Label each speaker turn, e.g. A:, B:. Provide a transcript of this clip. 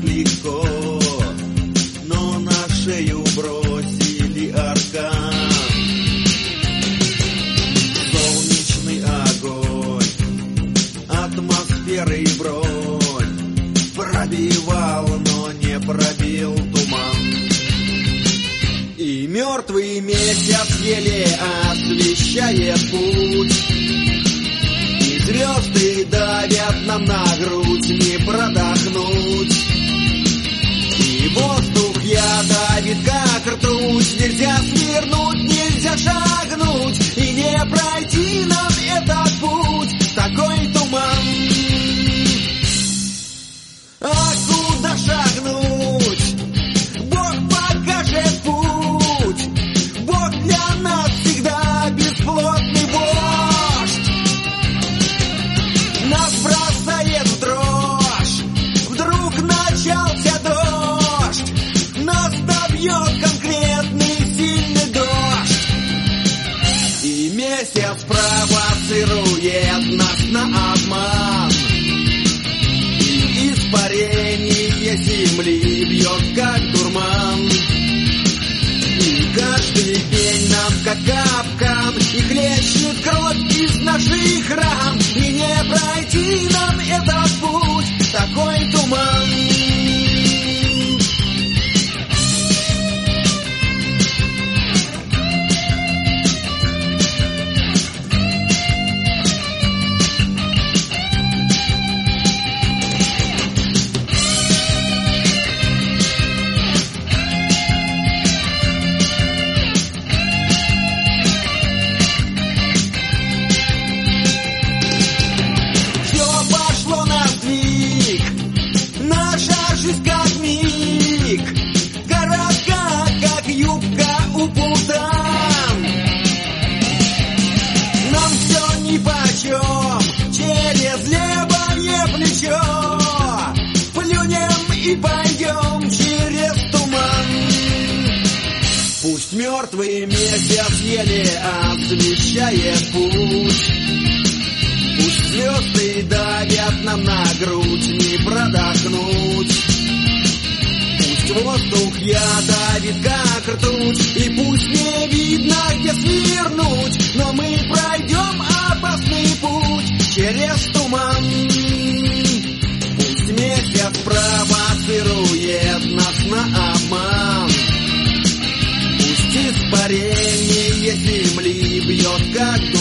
A: так легко, но на шею бросили аркан. Солнечный огонь, атмосферы и бронь пробивал, но не пробил туман. И мертвый месяц еле освещает путь, и звезды давят нам на грудь, не продохнуть. И воздух ядовит, как ртуть, нельзя свернуть, нельзя шагнуть, и не пройти нам этот путь, такой туман. А куда шагнуть? Бог покажет путь. Бог для нас всегда бесплотный вождь. Нас бросает в дрожь. Вдруг начался дождь. Нас добьет конкретный сильный дождь. И месяц провоцирует нас на обман. Испарение земли бьет, как дурман. И каждый день нам, как капкан, и хлещет кровь из наших ран. И не пройти нам этот путь, такой туман. Пусть мертвый месяц еле освещает путь, пусть звезды давят нам на грудь, не продохнуть. Пусть воздух ядовит, как ртуть, и пусть не видно, где свернуть, но мы пройдем опасный путь через туман. Пусть месяц провоцирует нас на обман. Испарение земли бьет, как